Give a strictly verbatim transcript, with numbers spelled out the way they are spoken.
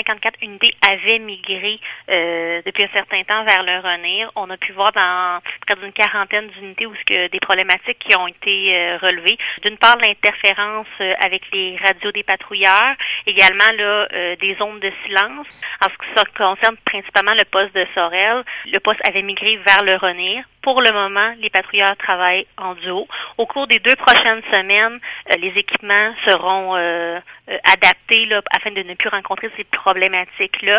cinquante-quatre unités avaient migré euh, depuis un certain temps vers le Renir. On a pu voir dans près d'une quarantaine d'unités où ce que des problématiques qui ont été euh, relevées. D'une part, l'interférence euh, avec les radios des patrouilleurs, également là euh, des zones de silence. En ce qui ça concerne principalement le poste de Sorel, le poste avait migré vers le Renir. Pour le moment, les patrouilleurs travaillent en duo. Au cours des deux prochaines semaines, euh, les équipements seront euh, euh, adaptés là, afin de ne plus rencontrer ces problématiques-là.